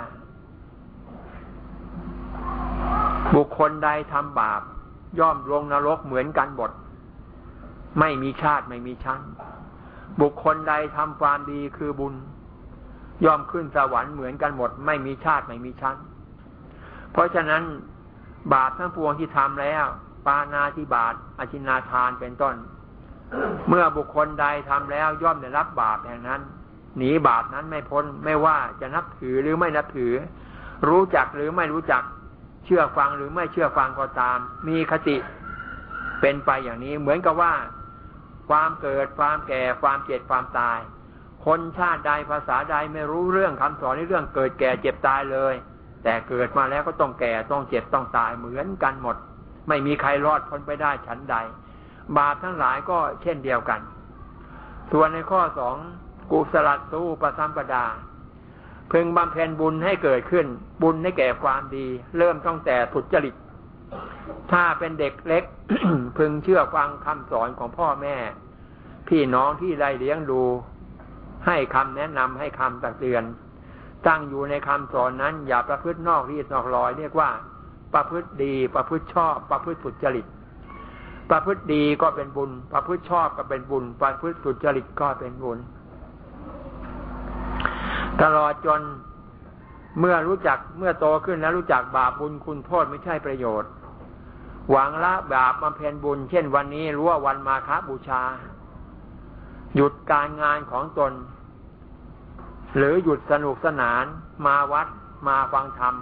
บุคคลใดทำบาปย่อมลงนรกเหมือนกันหมดไม่มีชาติไม่มีชั้นบุคคลใดทำความดีคือบุญย่อมขึ้นสวรรค์เหมือนกันหมดไม่มีชาติไม่มีชั้นเพราะฉะนั้นบาปทั้งปวงที่ทำแล้วปาณาติบาตอทินนาทานเป็นต้นเมื่อบุคคลใดทำแล้วย่อมได้รับบาปอย่างนั้นหนีบาปนั้นไม่พ้นไม่ว่าจะนับถือหรือไม่นับถือรู้จักหรือไม่รู้จักเชื่อฟังหรือไม่เชื่อฟังก็ตามมีคติเป็นไปอย่างนี้เหมือนกับว่าความเกิดความแก่ความเจ็บความตายคนชาติใดภาษาใดไม่รู้เรื่องคำสอนในเรื่องเกิดแก่เจ็บตายเลยแต่เกิดมาแล้วก็ต้องแก่ต้องเจ็บต้องตายเหมือนกันหมดไม่มีใครรอดพ้นไปได้ฉันใดบาปทั้งหลายก็เช่นเดียวกันส่วนในข้อ2กุศลสูปสัมปดาพึงบำเพ็ญบุญให้เกิดขึ้นบุญให้แก่ความดีเริ่มตั้งแต่สุจริตถ้าเป็นเด็กเล็ก พึงเชื่อฟังคำสอนของพ่อแม่พี่น้องที่ได้เลี้ยงดูให้คำแนะนำให้คำตักเตือนตั้งอยู่ในคำสอนนั้นอย่าประพฤตินอกรีดนอกรอยเรียกว่าประพฤติดีประพฤติชอบประพฤติสุจริตประพฤติดีก็เป็นบุญประพฤติชอบก็เป็นบุญประพฤติสุจริตก็เป็นบุญตลอดจนเมื่อโตขึ้นแล้วรู้จักบาปบุญคุณโทษไม่ใช่ประโยชน์หวังละบาปบำเพ็ญบุญเช่นวันนี้รู้ว่าวันมาฆบูชาหยุดการงานของตนหรือหยุดสนุกสนานมาวัดมาฟังธรรม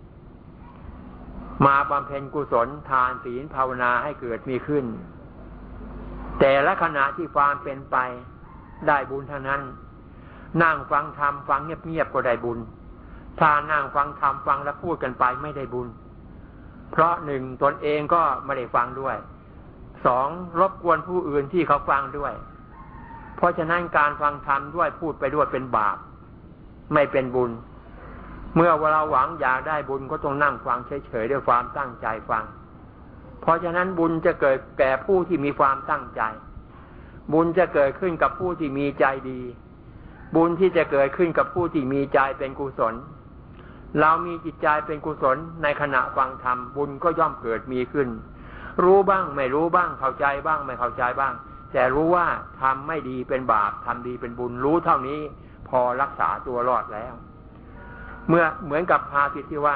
มาบำเพ็ญกุศลทานศีลภาวนาให้เกิดมีขึ้นแต่ละขณะที่ความเป็นไปได้บุญเท่านั้นนั่งฟังธรรมฟังเงียบๆก็ได้บุญถ้านั่งฟังธรรมฟังแล้วพูดกันไปไม่ได้บุญเพราะ1ตนเองก็ไม่ได้ฟังด้วย2รบกวนผู้อื่นที่เขาฟังด้วยเพราะฉะนั้นการฟังธรรมด้วยพูดไปด้วยเป็นบาปไม่เป็นบุญเมื่อเราหวังอยากได้บุญก็ต้องนั่งฟังเฉยๆด้วยความตั้งใจฟังเพราะฉะนั้นบุญจะเกิดแก่ผู้ที่มีความตั้งใจบุญจะเกิดขึ้นกับผู้ที่มีใจดีบุญที่จะเกิดขึ้นกับผู้ที่มีใจเป็นกุศลเรามีจิตใจเป็นกุศลในขณะฟังธรรมบุญก็ย่อมเกิดมีขึ้นรู้บ้างไม่รู้บ้างเข้าใจบ้างไม่เข้าใจบ้างแต่รู้ว่าทำไม่ดีเป็นบาปทำดีเป็นบุญรู้เท่านี้พอรักษาตัวรอดแล้วเมื่อเหมือนกับภาษิตที่ว่า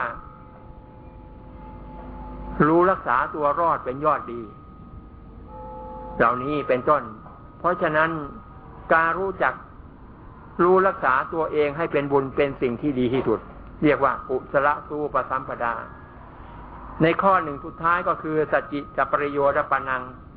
รู้รักษาตัวรอดเป็นยอดดีเหล่านี้เป็นต้นเพราะฉะนั้นการรู้รักษาตัวเองให้เป็นบุญเป็นสิ่งที่ดีที่สุดเรียกว่ากุศลสูปสัมปดาในข้อ1สุดท้ายก็คือสัจจิจปริโยชปนัง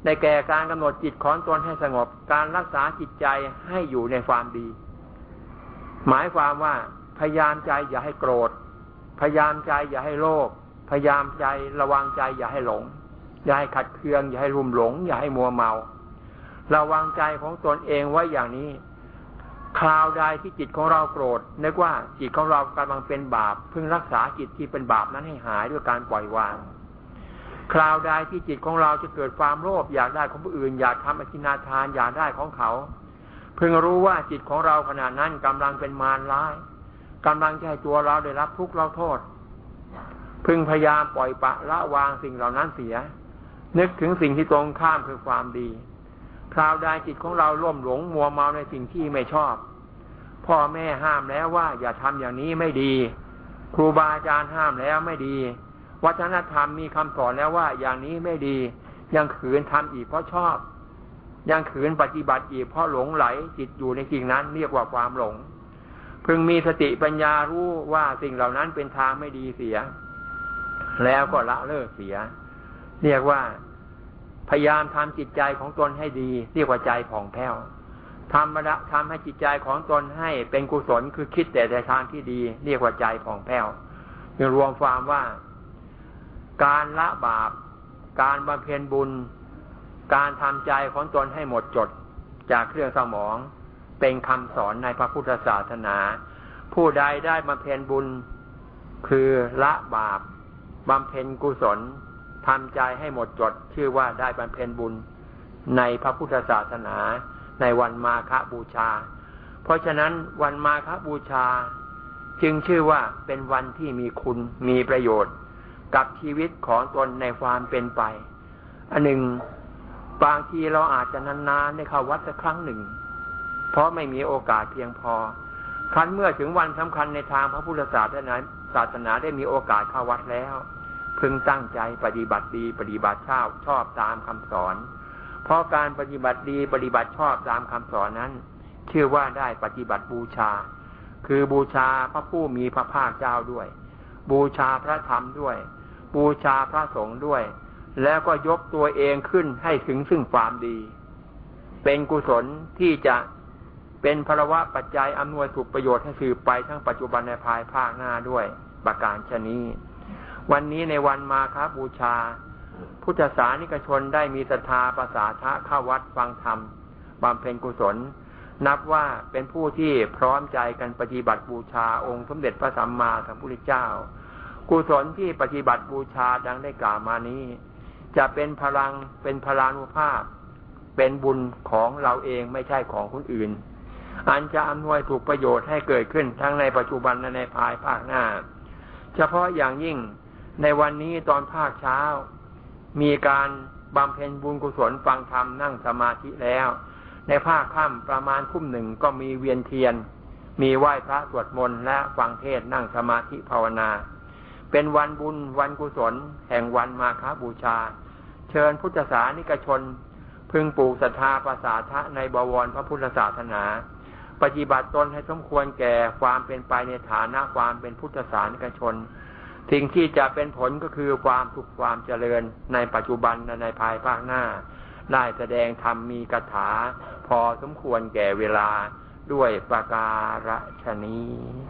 ได้แก่การกำหนดจิตของตนให้สงบการรักษาจิตใจให้อยู่ในความดีหมายความว่าพยายามใจอย่าให้โกรธพยายามใจอย่าให้โลภพยายามใจระวังใจอย่าให้หลงอย่าให้ขัดเคืองอย่าให้ลุ่มหลงอย่าให้มัวเมาระวังใจของตนเองไว้อย่างนี้คราวใดที่จิตของเราโกรธนึกว่าจิตของเรากำลังเป็นบาปพึงรักษาจิตที่เป็นบาปนั้นให้หายด้วยการปล่อยวางคราวใดที่จิตของเราจะเกิดความโลภอยากได้ของผู้อื่นอยากทำอธินาทานอยากได้ของเขาพึงรู้ว่าจิตของเราขณะนั้นกำลังเป็นมารร้ายกำลังจะให้ตัวเราได้รับทุกข์รับโทษพึงพยายามปล่อยปะละวางสิ่งเหล่านั้นเสียนึกถึงสิ่งที่ตรงข้ามคือความดีคราวใดจิตของเราล่มหลงมัวเมาในสิ่งที่ไม่ชอบพ่อแม่ห้ามแล้วว่าอย่าทำอย่างนี้ไม่ดีครูบาอาจารย์ห้ามแล้วไม่ดีวัฒนธรรมมีคำสอนแล้วว่าอย่างนี้ไม่ดียังขืนทำอีกเพราะชอบยังขืนปฏิบัติอีกเพราะหลงไหลจิตอยู่ในสิ่งนั้นเรียกว่าความหลงพึงมีสติปัญญารู้ว่าสิ่งเหล่านั้นเป็นทางไม่ดีเสียแล้วก็ละเลิกเสียเรียกว่าพยายามทำจิตใจของตนให้ดีเรียกว่าใจผ่องแผ้วทำให้จิตใจของตนให้เป็นกุศลคือคิดแต่ในทางที่ดีเรียกว่าใจผ่องแผ้วคือรวมความว่าการละบาปการบำเพ็ญบุญการทำใจของตนให้หมดจดจากเครื่องสมองเป็นคำสอนในพระพุทธศาสนาผู้ใดได้บำเพ็ญบุญคือละบาปบำเพ็ญกุศลทำใจให้หมดจดชื่อว่าได้บำเพ็ญบุญในพระพุทธศาสนาในวันมาฆบูชาเพราะฉะนั้นวันมาฆบูชาจึงชื่อว่าเป็นวันที่มีคุณมีประโยชน์กับชีวิตของตนในความเป็นไปอันหนึ่งบางทีเราอาจจะนานๆได้เข้าวัดสักครั้งหนึ่งเพราะไม่มีโอกาสเพียงพอครั้นเมื่อถึงวันสำคัญในทางพระพุทธศาสนาได้มีโอกาสเข้าวัดแล้วพึงตั้งใจปฏิบัติดีปฏิบัติชอบตามคำสอนเพราะการปฏิบัติดีปฏิบัติชอบตามคำสอนนั้นชื่อว่าได้ปฏิบัติบูชาคือบูชาพระผู้มีพระภาคเจ้าด้วยบูชาพระธรรมด้วยบูชาพระสงฆ์ด้วยแล้วก็ยกตัวเองขึ้นให้ถึงซึ่งความดีเป็นกุศลที่จะเป็นพลวะปัจจัยอำนวยสุขประโยชน์ให้สืบไปทั้งปัจจุบันในภายภาคหน้าด้วยประการฉะนี้วันนี้ในวันมาฆบูชาพุทธศาสนิกชนได้มีศรัทธาประสาทะเข้าวัดฟังธรรมบำเพ็ญกุศลนับว่าเป็นผู้ที่พร้อมใจกันปฏิบัติบูชาองค์สมเด็จพระสัมมาสัมพุทธเจ้ากุศลที่ปฏิบัติบูชาดังได้กล่าวมานี้จะเป็นพลังเป็นพลานุภาพเป็นบุญของเราเองไม่ใช่ของคนอื่นอันจะอำนวยถูกประโยชน์ให้เกิดขึ้นทั้งในปัจจุบันและในภายภาคหน้าเฉพาะอย่างยิ่งในวันนี้ตอนภาคเช้ามีการบำเพ็ญบุญกุศลฟังธรรมนั่งสมาธิแล้วในภาคค่ำประมาณทุ่มหนึ่งก็มีเวียนเทียนมีไหว้พระสวดมนต์และฟังเทศน์นั่งสมาธิภาวนาเป็นวันบุญวันกุศลแห่งวันมาฆบูชาเชิญพุทธศาสนิกชนพึงปลูกศรัทธาประสาทะในบวรพระพุทธศาสนาปฏิบัติตนให้สมควรแก่ความเป็นไปในฐานะความเป็นพุทธศาสนิกชนสิ่งที่จะเป็นผลก็คือความสุขความเจริญในปัจจุบันและในภายภาคหน้าได้แสดงธรรมมีคาถาพอสมควรแก่เวลาด้วยประการฉะนี้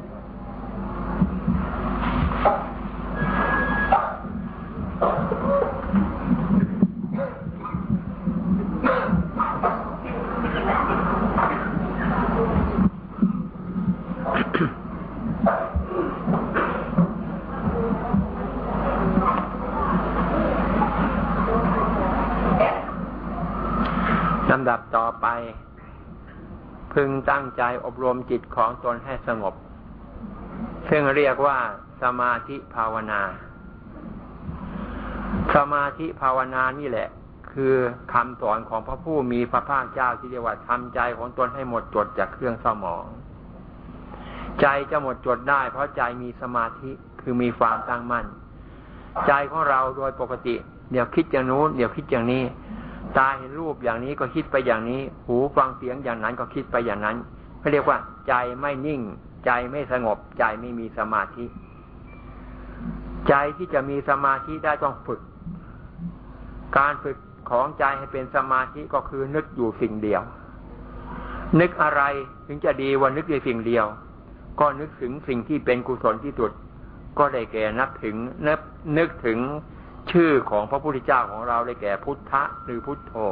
ลำดับต่อไปพึงตั้งใจอบรมจิตของตนให้สงบซึ่งเรียกว่าสมาธิภาวนาสมาธิภาวนานี่แหละคือคำสอนของพระผู้มีพระภาคเจ้าที่เรียกว่าทำใจของตนให้หมดจดจากเครื่องสมองใจจะหมดจดได้เพราะใจมีสมาธิคือมีความตั้งมั่นใจของเราโดยปกติเดี๋ยวคิดอย่างนู้นเดี๋ยวคิดอย่างนี้ตาเห็นรูปอย่างนี้ก็คิดไปอย่างนี้หูฟังเสียงอย่างนั้นก็คิดไปอย่างนั้นเขาเรียกว่าใจไม่นิ่งใจไม่สงบใจไม่มีสมาธิใจที่จะมีสมาธิได้ต้องฝึกการฝึกของใจให้เป็นสมาธิก็คือนึกอยู่สิ่งเดียวนึกอะไรถึงจะดีว่านึกอยู่สิ่งเดียวก็นึกถึงสิ่งที่เป็นกุศลที่สุดก็ได้แก่นึกถึงชื่อของพระพุทธเจ้าของเราได้แก่พุทธะหรือพุทโธ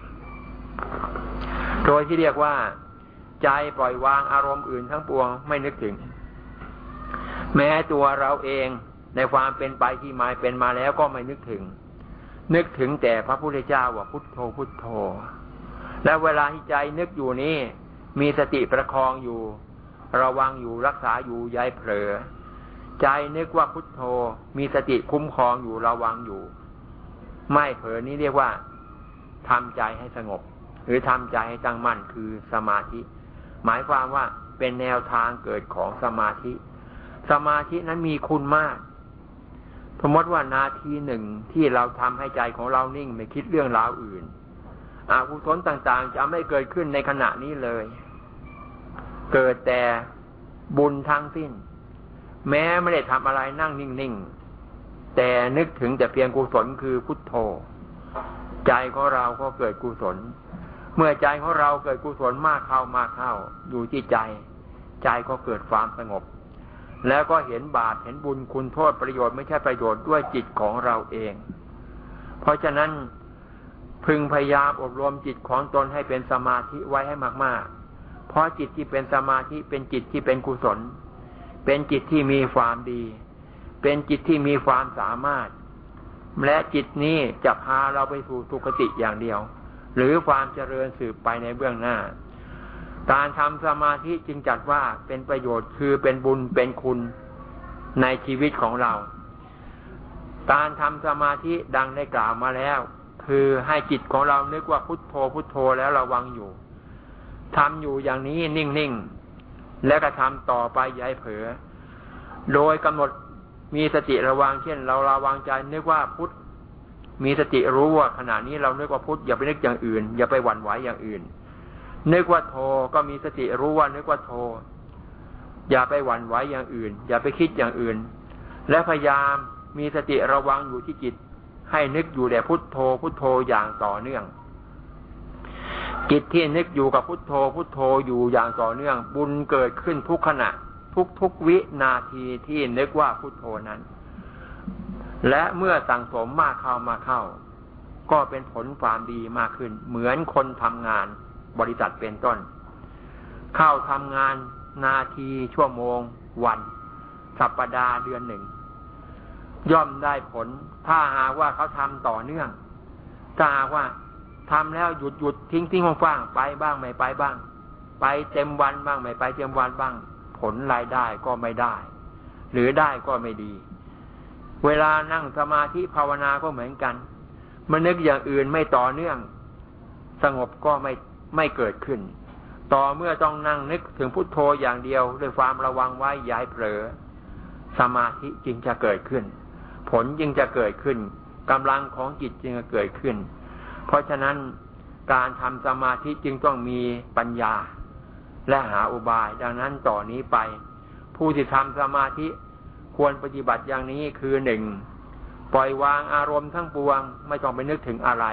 โดยที่เรียกว่าใจปล่อยวางอารมณ์อื่นทั้งปวงไม่นึกถึงแม้ตัวเราเองในความเป็นไปที่มาเป็นมาแล้วก็ไม่นึกถึงแต่พระพุทธเจ้าว่าพุทโธพุทโธและเวลาที่ใจนึกอยู่นี้มีสติประคองอยู่ระวังอยู่รักษาอยู่อย่าเผลอใจนึกว่าพุทโธมีสติคุ้มครองอยู่ระวังอยู่ไม่เผลอนี้เรียกว่าทำใจให้สงบหรือทำใจให้ตั้งมั่นคือสมาธิหมายความว่าเป็นแนวทางเกิดของสมาธินั้นมีคุณมากสมมติว่านาทีหนึ่งที่เราทำให้ใจของเรานิ่งไม่คิดเรื่องราวอื่นอกุศลต่างๆจะไม่เกิดขึ้นในขณะนี้เลยเกิดแต่บุญทั้งสิ้นแม้ไม่ได้ทำอะไรนั่งนิ่งๆแต่นึกถึงแต่เพียงกุศลคือพุทโธใจของเราก็เกิดกุศลเมื่อใจของเราเกิดกุศลมากเข้าอยู่ที่ใจก็เกิดความสงบแล้วก็เห็นบาปเห็นบุญคุณโทษประโยชน์ไม่ใช่ประโยชน์ด้วยจิตของเราเองเพราะฉะนั้นพึงพยายามอบรมจิตของตนให้เป็นสมาธิไว้ให้มากๆเพราะจิตที่เป็นสมาธิเป็นจิตที่เป็นกุศลเป็นจิตที่มีความดีเป็นจิตที่มีความสามารถและจิตนี้จะพาเราไปสู่สุคติอย่างเดียวหรือความเจริญสืบไปในเบื้องหน้าการทำสมาธิจึงจัดว่าเป็นประโยชน์คือเป็นบุญเป็นคุณในชีวิตของเราการทำสมาธิดังได้กล่าวมาแล้วคือให้จิตของเรานึกว่าพุทโธพุทโธแล้วระวังอยู่ทำอยู่อย่างนี้นิ่งๆแล้วก็ทำต่อไปอย่าให้เผลอโดยกำหนดมีสติระวังเช่นเราระวังใจนึกว่าพุทมีสติรู้ว่าขณะนี้เรานึกว่าพุทอย่าไปนึกอย่างอื่นอย่าไปหวั่นไหวอย่างอื่นนึกว่าโธก็มีสติรู้ว่านึกว่าโธอย่าไปหวั่นไหวอย่างอื่นอย่าไปคิดอย่างอื่นและพยายามมีสติระวังอยู่ที่จิตให้นึกอยู่แต่พุทโธพุทโธอย่างต่อเนื่องจิตที่นึกอยู่กับพุทโธพุทโธอยู่อย่างต่อเนื่องบุญเกิดขึ้นทุกขณะทุกวินาทีที่นึกว่าพุทโธนั้นและเมื่อสั่งสมมากเข้าก็เป็นผลความดีมากขึ้นเหมือนคนทำงานบริษัทเป็นต้นเข้าทำงานนาทีชั่วโมงวันสัปดาห์เดือนหนึ่งย่อมได้ผลถ้าหากว่าเขาทำต่อเนื่องถ้าหากว่าทำแล้วหยุดทิ้งว่างๆไปบ้างไม่ไปบ้างไปเต็มวันบ้างไม่ไปเต็มวันบ้างผลรายได้ก็ไม่ได้หรือได้ก็ไม่ดีเวลานั่งสมาธิภาวนาก็เหมือนกันมันนึกอย่างอื่นไม่ต่อเนื่องสงบก็ไม่เกิดขึ้นต่อเมื่อต้องนั่งนึกถึงพุทโธอย่างเดียวด้วยความระวังไว้อย่าให้เผลอสมาธิจึงจะเกิดขึ้นผลจึงจะเกิดขึ้นกำลังของจิตจึงจะเกิดขึ้นเพราะฉะนั้นการทำสมาธิจึงต้องมีปัญญาและหาอุบายดังนั้นต่อนนี้ไปผู้ที่ทำสมาธิควรปฏิบัติอย่างนี้คือหนึ่งปล่อยวางอารมณ์ทั้งปวงไม่ต้องไปนึกถึงอะไร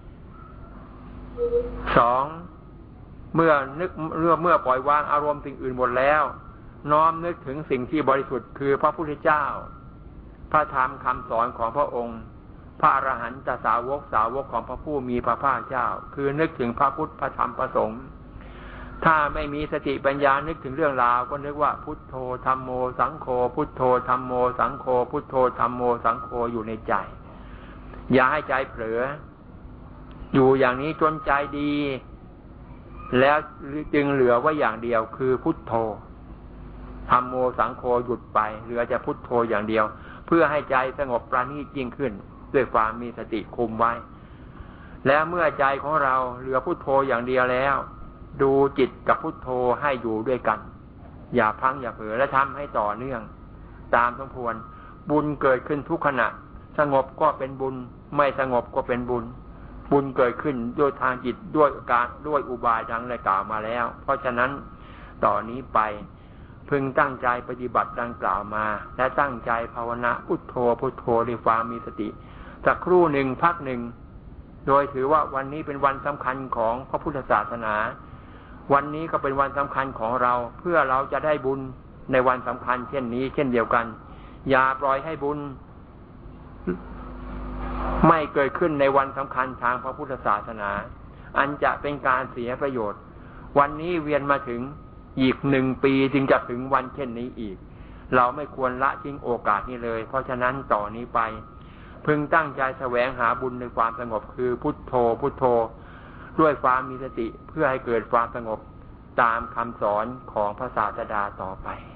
สองเมื่อปล่อยวางอารมณ์สิ่งอื่นหมดแล้วน้อมนึกถึงสิ่งที่บริสุทธิ์คือพระพุทธเจ้าพระธรรมคำสอนของพระองค์พระอรหันตสาวกของพระผู้มีพระภาคเจ้าคือนึกถึงพระพุทธพระธรรมพระสงฆ์ถ้าไม่มีสติปัญญานึกถึงเรื่องราวก็นึกว่าพุทโธธัมโมสังโฆพุทโธธัมโมสังโฆพุทโธธัมโมสังโฆอยู่ในใจอย่าให้ใจเผลออยู่อย่างนี้จนใจดีแล้วจึงเหลือไว้อย่างเดียวคือพุทโธธัมโมสังโฆหยุดไปเหลือจะพุทโธอย่างเดียวเพื่อให้ใจสงบประณีตยิ่งขึ้นด้วยความมีสติคุมไว้แล้วเมื่อใจของเราเหลือพุทโธอย่างเดียวแล้วดูจิตกับพุทโธให้อยู่ด้วยกันอย่าพลั้งอย่าเผลอและทำให้ต่อเนื่องตามสมควรบุญเกิดขึ้นทุกขณะสงบก็เป็นบุญไม่สงบก็เป็นบุญเกิดขึ้นด้วยทางจิตด้วยอุบายดังได้กล่าวมาแล้วเพราะฉะนั้นต่อนนี้ไปพึงตั้งใจปฏิบัติดังกล่าวมาและตั้งใจภาวนาพุทโธพุทโธด้วยความมีสติสักครู่หนึ่งพักหนึ่งโดยถือว่าวันนี้เป็นวันสำคัญของพระพุทธศาสนาวันนี้ก็เป็นวันสำคัญของเราเพื่อเราจะได้บุญในวันสำคัญเช่นนี้เช่นเดียวกันอย่าปล่อยให้บุญไม่เกิดขึ้นในวันสำคัญทางพระพุทธศาสนาอันจะเป็นการเสียประโยชน์วันนี้เวียนมาถึงอีก1 ปีจึงจะถึงวันเช่นนี้อีกเราไม่ควรละทิ้งโอกาสนี้เลยเพราะฉะนั้นต่อนนี้ไปพึงตั้งใจแสวงหาบุญในความสงบคือพุทโธพุทโธด้วยความมีสติเพื่อให้เกิดความสงบตามคำสอนของพระศาสดาต่อไป